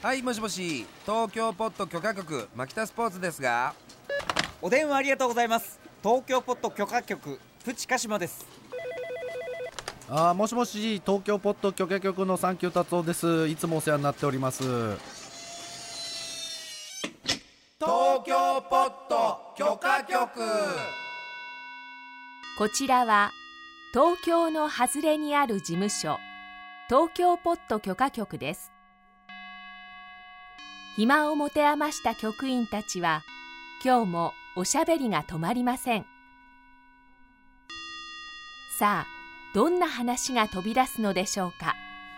はい、もしもし、東京ポット許可局牧田スポーツですが。 お電話ありがとうございます。東京ポット許可局プチカシマです。 もしもし、東京ポット許可局のサンキュー達夫です。いつもお世話になっております。 東京ポット許可局。 こちらは東京の外れにある事務所、東京ポット許可局です。暇を持て余した局員たちは今日もおしゃべりが止まりません。さあ、どんな話が飛び出すのでしょうか。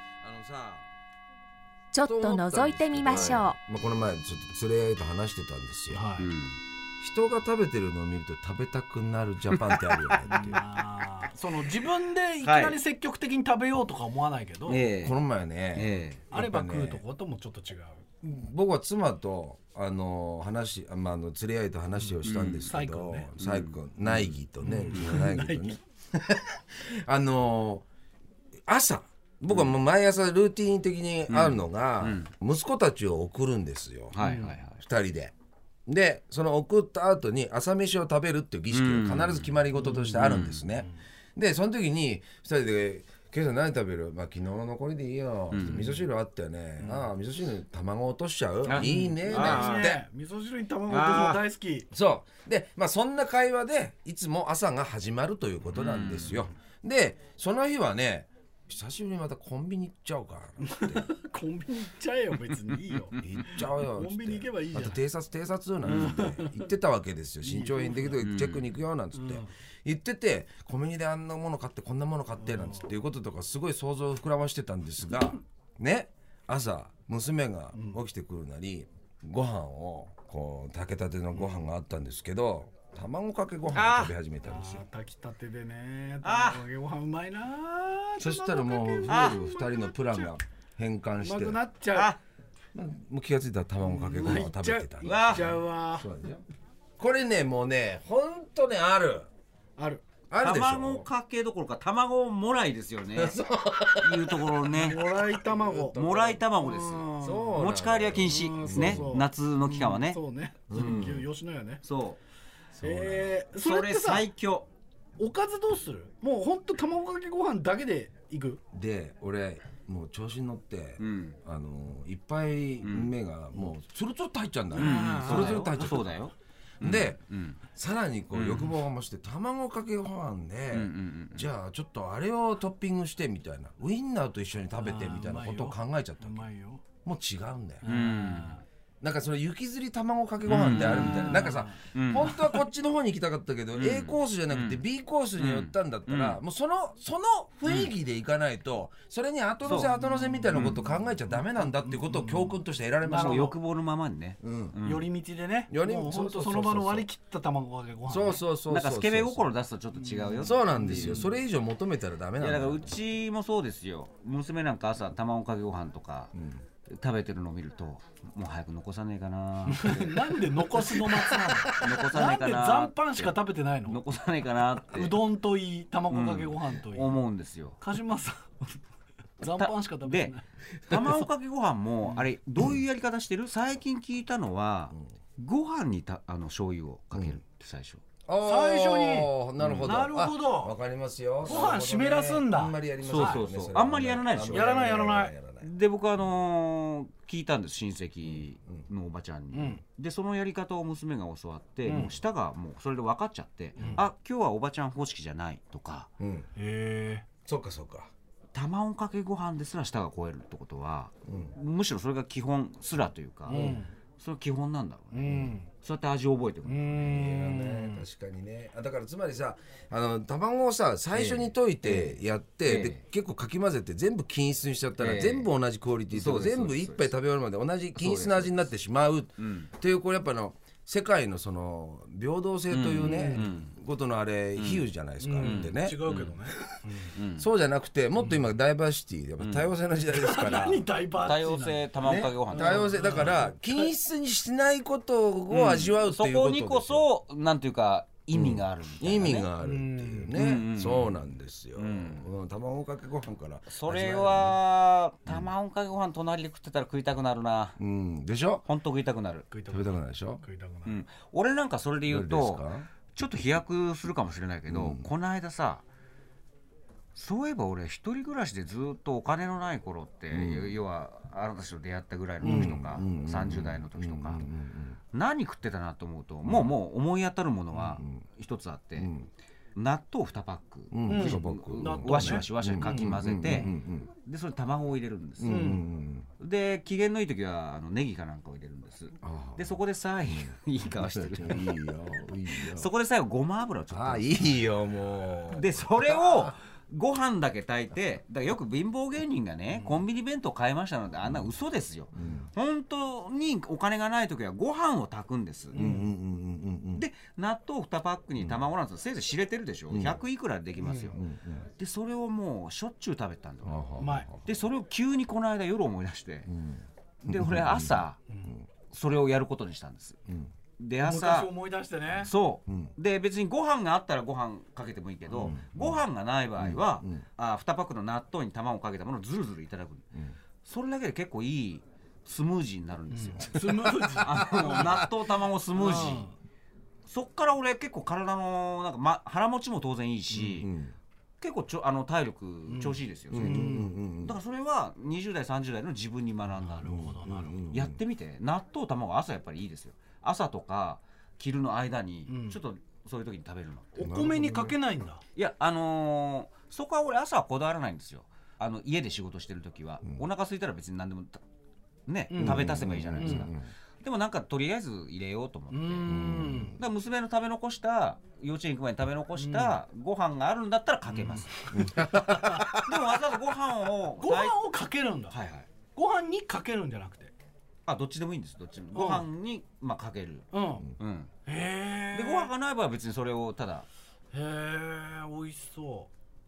ちょっと覗いてみましょう。 この前ちょっと連れ合いと話してたんですよ、人が食べてるのを見ると食べたくなるジャパンってあるよねっていうその自分でいきなり積極的に食べようとか思わないけど、 この前ね、 あれば食うとこともちょっと違う。 僕は妻と連れ合いと話をしたんですけど、サイ君、内儀とね、内儀とね朝僕はもう毎朝ルーティン的にあるのが、息子たちを送るんですよ、2人で。でその送った後に朝飯を食べるっていう儀式が必ず決まり事としてあるんですね。でその時に2人で今朝何食べる？昨日の残りでいいよ、味噌汁あったよね、味噌汁に卵落としちゃう？いいねなんつって、 味噌汁に卵落とすの大好き。 そうで、そんな会話でいつも朝が始まるということなんですよ。でその日はね、久しぶりにまたコンビニ行っちゃおうかなってコンビニ行っちゃえよ、別にいいよ行っちゃおうよコンビニ行けばいいじゃん。 あと偵察なんて言ってたわけですよ。身長変的でチェックに行くよなんつって言ってて、コンビニであんなもの買ってこんなもの買ってなんつっていうこととかすごい想像を膨らましてたんですがね、朝娘が起きてくるなり、ご飯をこう炊けたてのご飯があったんですけど、卵かけご飯を食べ始めたんですよ。 炊きたてでね、卵かけご飯うまいな。 そしたらもう2人のプランが変換して、 うまくなっちゃもう気がついたら卵かけご飯を食べてたんです。 いっちゃうわ。 これね、もうね、ほんとね、あるでしょ。 卵かけどころか卵もらいですよねいうところね。 もらい卵ですよ。持ち帰りは禁止ですね、夏の期間はね。 そうね、吉野家ね。 それ最強。 おかずどうする？もうほんと卵かけご飯だけでいく？ で俺もう調子に乗って、一杯目がもうスルスルと入っちゃうんだよ。スルスルと入っちゃう。 そうだよ。 で、さらにこう欲望が増して、卵かけご飯で、じゃあちょっとあれをトッピングしてみたいな、ウインナーと一緒に食べてみたいなことを考えちゃったわけ。もう違うんだよ。なんかその雪吊り卵かけご飯ってあるみたいな。なんかさ、本当はこっちの方に行きたかったけど、A コースじゃなくて B コースに寄ったんだったら、もうその雰囲気で行かないと、それに後乗せみたいなことを考えちゃダメなんだっていうことを教訓として得られました。 欲望のままにね、 寄り道でね、もうほんとその場の割り切った卵かけご飯。 そうなんかスケベ心出すとちょっと違うよ。 そうなんですよ。それ以上求めたらダメなんだ。 だからうちもそうですよ。娘なんか朝卵かけご飯とか食べてるのを見ると、もう早く残さねえかななんで残すの待つなの？残さねえかな。なんで残飯しか食べてないの？ 残さねえかなって。 うどんといい、卵かけご飯といい、 思うんですよ。 鹿島さん残飯しか食べてない。 卵かけご飯もあれどういうやり方してる？最近聞いたのは、ご飯に醤油をかけるって最初。 最初に。 なるほど。わかりますよ。 ご飯湿らすんだ。 あんまりやりますそうあんまりやらないでしょ。 やらないで僕聞いたんです、親戚のおばちゃんに。でそのやり方を娘が教わって、もう舌がもうそれで分かっちゃって、今日はおばちゃん方式じゃないとか。 そうか卵かけご飯ですら舌が超えるってことは、むしろそれが基本すらというか、それは基本なんだろうね。そうやって味を覚えてくる。 確かにね。だからつまりさ、卵をさ最初に溶いてやって、で結構かき混ぜて全部均一にしちゃったら、全部同じクオリティとか全部一杯食べ終わるまで同じ均一な味になってしまうという、これやっぱ世界のその平等性というね、ことのあれ比喩じゃないですかってね。 違うけどね。 そうじゃなくて、もっと今ダイバーシティ、やっぱ多様性の時代ですから。 何ダイバーシティ？ 多様性卵かけご飯。 多様性だから均一にしないことを味わうっていうこと。 そこにこそなんていうか意味があるみたいな、ね、 意味があるっていうね、そうなんですよ、卵かけご飯からそれは卵かけご飯隣で食ってたら食いたくなるな、 でしょ。 ほんと食いたくなる。 食べたくないでしょ。 俺なんかそれで言うとちょっと飛躍するかもしれないけど、この間さ、そういえば俺一人暮らしでずっとお金のない頃って、要はあなたたちと出会ったぐらいの時とか、30代の時とか、何食ってたなと思うと、もう思い当たるものは一つあって、納豆2パック、わしわしかき混ぜて、でそれ卵を入れるんです、で機嫌のいい時はネギかなんかを入れるんです。でそこでさ、いい顔してるいいよそこで最後ごま油をちょっと、 いいよもう。 でそれをご飯だけ炊いて、だからよく貧乏芸人がね、コンビニ弁当買いましたなんて、あんな嘘ですよ、本当にお金がない時はご飯を炊くんです、で納豆2パックに卵なんてせいぜい知れてるでしょ、100いくらできますよ、でそれをもうしょっちゅう食べてたんだ、でそれを急にこの間夜思い出して、で俺朝それをやることにしたんです、で朝思い出してね。 そう、で別にご飯があったらご飯かけてもいいけど、ご飯がない場合は、2パックの納豆に卵をかけたものをずるずるいただく、それだけで結構いいスムージーになるんですよ。 スムージー納豆卵スムージー、そっから俺結構体のなんか、腹持ちも当然いいし、結構体力調子いいですよ、だからそれは20代30代の自分に学んだ。なるほどなるほど。やってみて、納豆卵朝やっぱりいいですよ。朝とか昼の間にちょっとそういう時に食べるの、 お米にかけないんだ。 いやそこは俺朝はこだわらないんですよ。家で仕事してる時は、お腹空いたら別に何でもね、食べ足せばいいじゃないですか、でもなんかとりあえず入れようと思って、だから娘の食べ残した、幼稚園行く前に食べ残したご飯があるんだったらかけます、でもわざわざご飯をかけるんだ。 はいはい、 ご飯にかけるんじゃなくて、 どっちでもいいんです。どっちもご飯にかける。 へえ。 でご飯がない場合は別にそれをただ。 へえ、美味しそう。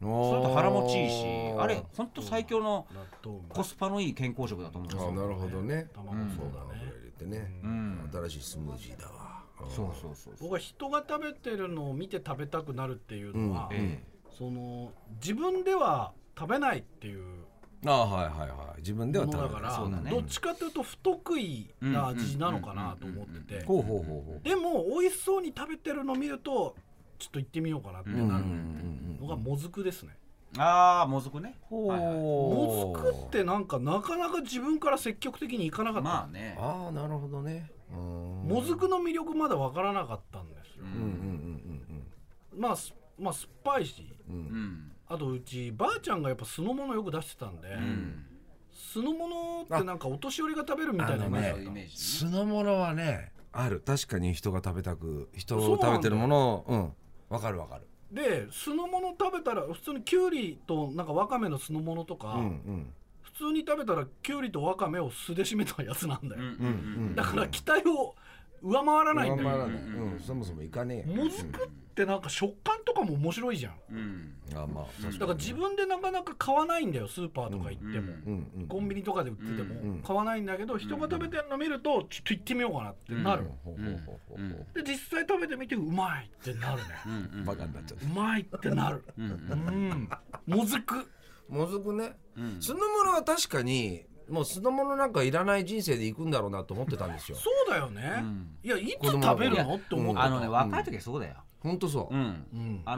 それと腹持ちいいし、あれ本当最強のコスパのいい健康食だと思うんですよ。 なるほどね。 卵そうだね。 入れてね、新しいスムージーだわ。 そう。 僕は人が食べてるのを見て食べたくなるっていうのは、その自分では食べないっていう。 自分では食べない。 だからどっちかというと不得意な味なのかなと思ってて、でも美味しそうに食べてるのを見るとちょっと行ってみようかなってなるのがもずくですね。 もずくね。 もずくってなかなか自分から積極的にいかなかった。 まあね。 なるほどね。 もずくの魅力まだ分からなかったんですよ。まあ酸っぱいし、あとうちばあちゃんがやっぱ酢の物よく出してたんで、酢の物ってなんかお年寄りが食べるみたいなイメージ。 酢の物はね、ある。確かに人が食べてるものを、わかる。 で酢の物食べたら普通にきゅうりとなんかわかめの酢の物とか、普通に食べたらきゅうりとわかめを酢で締めたやつなんだよ。だから期待を上回らないんだよ。 そもそもいかねえ。 もずくってなんか食感とかも面白いじゃん。だから自分でなかなか買わないんだよ、スーパーとか行っても、コンビニとかで売ってても買わないんだけど、人が食べてるの見るとちょっと行ってみようかなってなる。で実際食べてみてうまいってなるね。 バカになっちゃった。 うまいってなる。もずくね。酢の物は確かにもう酢の物なんかいらない人生で行くんだろうなと思ってたんですよ。 そうだよね。いや、いつ食べるのって思ってた。 若い時はそうだよ。 本当そう。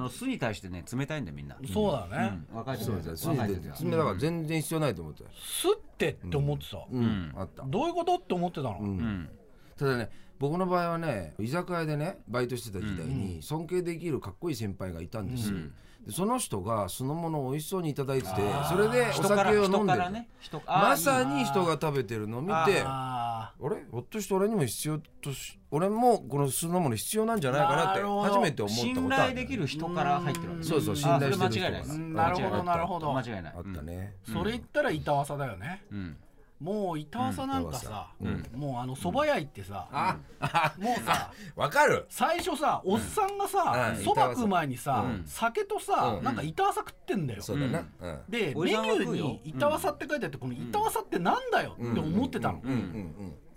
酢に対してね、冷たいんだよみんな。 そうだね。 若い時は酢だから全然必要ないと思ってた。 酢って思ってた。 あった。 どういうことって思ってたの。 ただね、僕の場合はね、居酒屋でねバイトしてた時代に尊敬できるかっこいい先輩がいたんですよ。その人が酢の物を美味しそうにいただいてて、それでお酒を飲んでる、まさに人が食べてるのを見て、あれひょっとして俺にも必要とし、俺もこの酢の物必要なんじゃないかなって初めて思ったことある。 信頼できる人から入ってるわけ。 そう信頼してる人が。なるほど間違いない。 あったね。 それ言ったら板わさだよね。もう板わさなんかさ、もう蕎麦屋行ってさ、もうさ、 わかる。 最初さ、おっさんがさ、蕎麦食う前にさ、酒とさ、なんか板わさ食ってんだよ。 そうだな。 でメニューに板わさって書いてあって、この板わさってなんだよって思ってたの。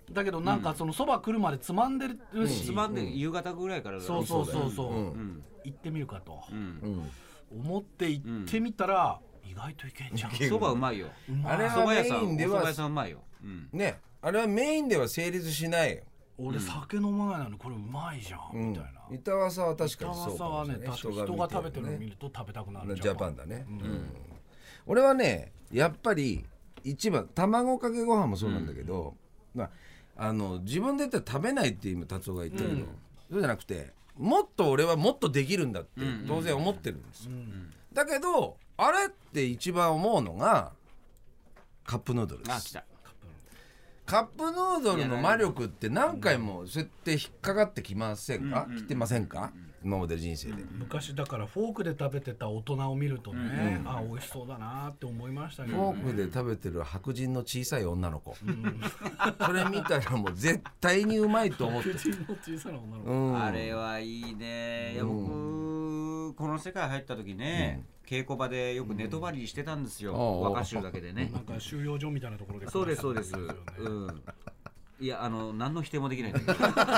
だけどなんかそのそば来るまでつまんでるし、 つまんで夕方ぐらいからそう行ってみるかと思って行ってみたら意外といけんじゃん。 そばうまいよ。 あれはメインではお蕎麦屋さんうまいよね。あれはメインでは成立しないよ。 俺酒飲まないのにこれうまいじゃんみたいな。 板わさは確かにそう板わさはね、確か人が食べてるの見ると食べたくなる。 ジャパンだね。俺はねやっぱり一番卵かけご飯もそうなんだけど、自分で言ったら食べないって今達夫が言ったけど、そうじゃなくてもっと俺はもっとできるんだって当然思ってるんですよ。だけどあれって一番思うのがカップヌードルです。カップヌードルの魔力って何回もそうやって引っかかってきませんか？来てませんか？今まで人生で。 昔だからフォークで食べてた大人を見るとね、あ、美味しそうだなって思いましたけど、 フォークで食べてる白人の小さい女の子、それ見たらもう絶対にうまいと思って。 白人の小さな女の子、 あれはいいね。いや僕この世界入った時ね、稽古場でよく寝泊まりしてたんですよ、若衆だけでね。 なんか収容所みたいなところで。 そうですそうです。いや何の否定もできないんだけど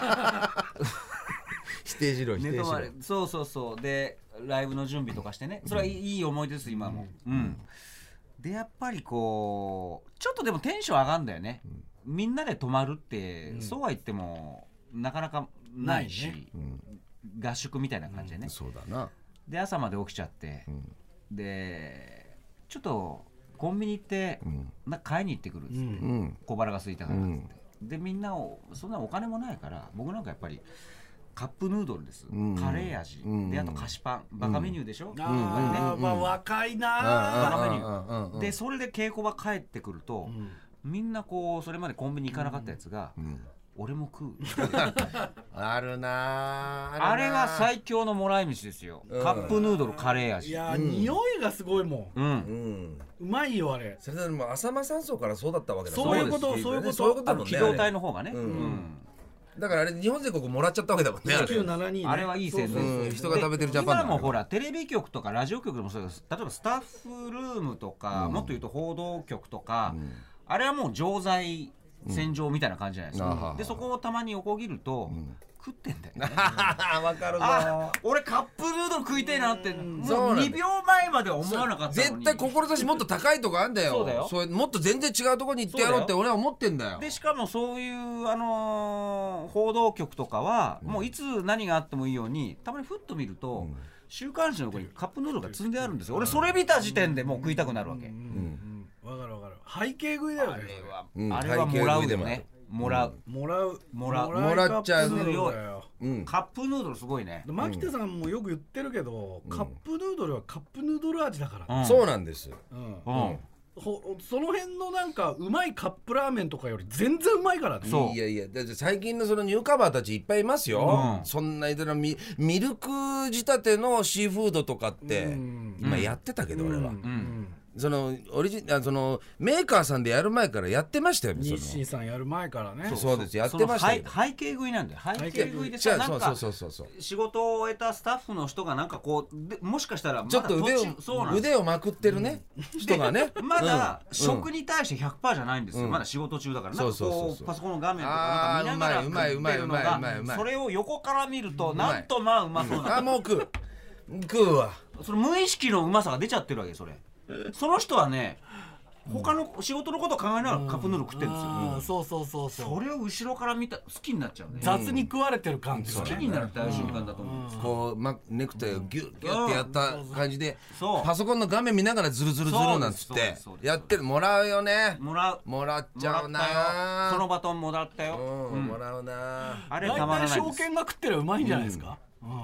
否定しろ否定しろ。 そうでライブの準備とかしてね、それはいい思い出です今も。でやっぱりこうちょっとでもテンション上がるんだよね。みんなで泊まるってそうは言ってもなかなかないし、合宿みたいな感じでね。 そうだな。で朝まで起きちゃって、でちょっとコンビニ行って買いに行ってくるっつって、小腹が空いたからっつって、でみんなそんなお金もないから僕なんかやっぱりカップヌードルです、カレー味、であと菓子パン、バカメニューでしょ、 若いなバカメニューで、それで稽古場帰ってくると、みんなこうそれまでコンビニ行かなかったやつが、俺も食うあるなあれが最強のもらい飯ですよ、カップヌードルカレー味。 いや匂いがすごいもん、うまいよあれ。 それでも浅間山荘からそうだったわけだ。 そういうことだもんね。 機動隊の方がね、 だからあれ日本全国もらっちゃったわけだもんね。 1972 あれはいい宣伝。 人が食べてるジャパンだ。 今もほらテレビ局とかラジオ局でもそうです。例えばスタッフルームとか、もっと言うと報道局とか、あれはもう常在戦場みたいな感じじゃないですか。でそこをたまに横切ると食ってんだよね。 わかるぞ。 俺カップヌードル食いたいなってもう2秒前までは思わなかったのに。 絶対志もっと高いとこあんだよ。 そうだよ。 それもっと全然違うとこに行ってやろうって俺は思ってんだよ。 でしかもそういう報道局とかはもういつ何があってもいいようにたまにふっと見ると週刊誌の横にカップヌードルが積んであるんですよ。俺それ見た時点でもう食いたくなるわけ。 わかるわかる。背景食いだよね。 あれはもらうよね。もらっちゃう。 カップヌードルすごいね。 牧田さんもよく言ってるけど、カップヌードルはカップヌードル味だから。 そうなんです。 その辺のなんかうまいカップラーメンとかより全然うまいからね。 いやいや、だって最近のそのニューカバーたちいっぱいいますよ。そんなミルク仕立てのシーフードとかって今やってたけど俺は。そのメーカーさんでやる前からやってましたよ。 日清さんやる前からね。 そうです、やってましたよ。 背景食いなんだよ。背景食いでさ、なんか仕事を終えたスタッフの人がなんかこうもしかしたらちょっと腕をまくってるね人がね、 まだ食に対して 100% じゃないんですよ。まだ仕事中だから、なんかこうパソコンの画面とかなんか見ながら食ってるのが、それを横から見るとなんとまあうまそうな。 もう食うわ。 その無意識のうまさが出ちゃってるわけ。その人はね、他の仕事のことを考えながらカップヌードル食ってるんですよ。 そうそれを後ろから見た好きになっちゃうね。 雑に食われてる感じが好きになるってああいう瞬間だと思う。 こうネクタイをギュッギュッってやった感じでパソコンの画面見ながらズルズルズルなんつってやってる。もらうよね。もらっちゃうな。 そのバトンもらったよ。 もらうな。 あれたまらないです。大体証券が食ってるうまいんじゃないですか。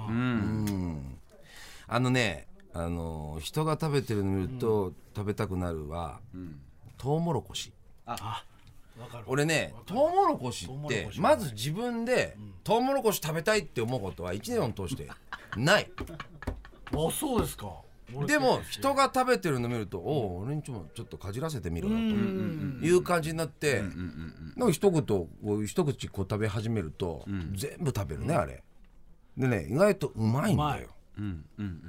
人が食べてるの見ると食べたくなるはトウモロコシ。俺ね、トウモロコシってまず自分でトウモロコシ食べたいって思うことは1年を通してない。 あ、そうですか。 でも人が食べてるの見ると、俺にちょっとかじらせてみろなという感じになって、なんか一口こう食べ始めると全部食べるねあれでね。意外とうまいんだよ。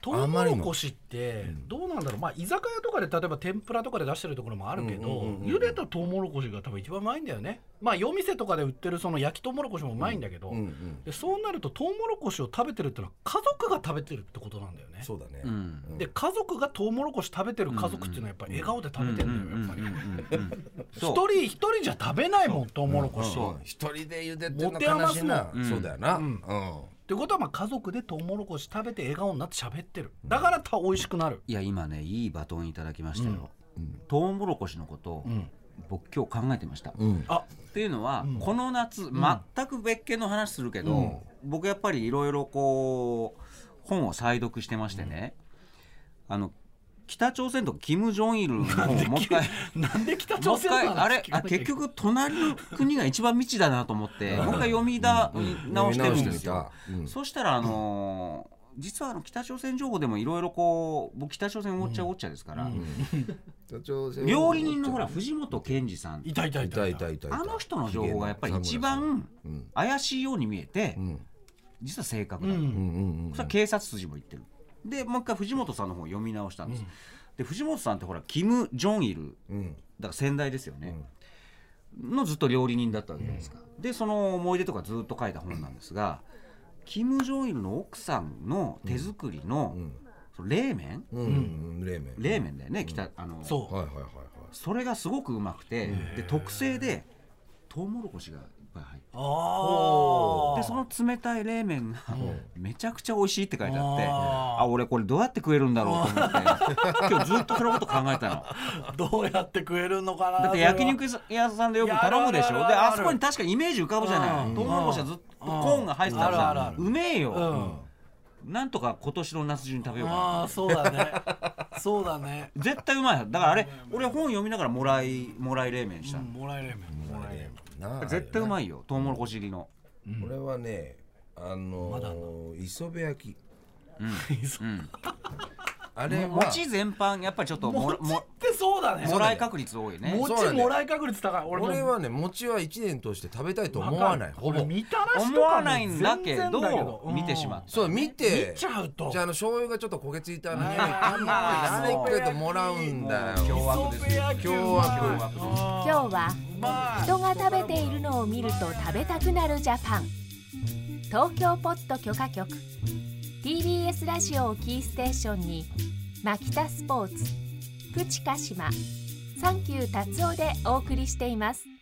トウモロコシってどうなんだろう、まあ居酒屋とかで例えば天ぷらとかで出してるところもあるけど、茹でたトウモロコシが多分一番うまいんだよね。まあ夜店とかで売ってるその焼きトウモロコシもうまいんだけど、でそうなるとトウモロコシを食べてるってのは家族が食べてるってことなんだよね。 そうだね。 で家族がトウモロコシ食べてる家族っていうのはやっぱり笑顔で食べてるんだよ、やっぱり一人じゃ食べないもんトウモロコシ。 一人で茹でてるの悲しいな。そうだよな。 ってことはまあ家族でトウモロコシ食べて笑顔になって喋ってる、だから美味しくなる。 いや今ねいいバトンいただきましたよ。トウモロコシのことを僕今日考えてました。っていうのはこの夏全く別件の話するけど、僕やっぱりいろいろこう本を再読してましてね、北朝鮮とキム・ジョンイルのもう一回なんで北朝鮮のあれ結局隣の国が一番未知だなと思ってもう一回読み直してるんですよ。そしたら実は北朝鮮情報でもいろいろこう僕北朝鮮ウォッチャーですから、料理人のほら藤本健二さんいたあの人の情報がやっぱり一番怪しいように見えて実は正確だ。それは警察筋も言ってる。でもう一回藤本さんの方を読み直したんです。で藤本さんってほらキム・ジョンイルだから先代ですよね、のずっと料理人だったわけじゃないですか。でその思い出とかずっと書いた本なんですが、キム・ジョンイルの奥さんの手作りの冷麺冷麺だよね。それがすごくうまくて、で特製でトウモロコシが入ってでその冷たい冷麺がめちゃくちゃ美味しいって書いてあって、俺これどうやって食えるんだろうと思って今日ずっとそのこと考えたの。 どうやって食えるのかな。 だって焼肉屋さんでよく頼むでしょ。であそこに確かにイメージ浮かぶじゃない。トウモロコシはずっとコーンが入ってたらさうめえよ。なんとか今年の夏中に食べようかな。 そうだねそうだね絶対うまい。だからあれ俺本読みながらもらい冷麺した。 もらい冷麺絶対うまいよトウモロコシ入りの。 これはね磯辺焼きあれは餅全般やっぱりちょっと餅ってそうだね。 もらい確率多いね。 餅もらい確率高い。 俺はね餅は1年通して食べたいと思わない。ほぼみたらし思わないんだけど見てしまった。 そう見て見ちゃうとじゃあ醤油がちょっと焦げついた匂い一回ともらうんだよ。 凶悪ですよ。 凶悪。 今日は人が食べているのを見ると食べたくなるジャパン、東京ポッド許可局 TBS ラジオをキーステーションにマキタスポーツ、プチカシマ、サンキュー達夫でお送りしています。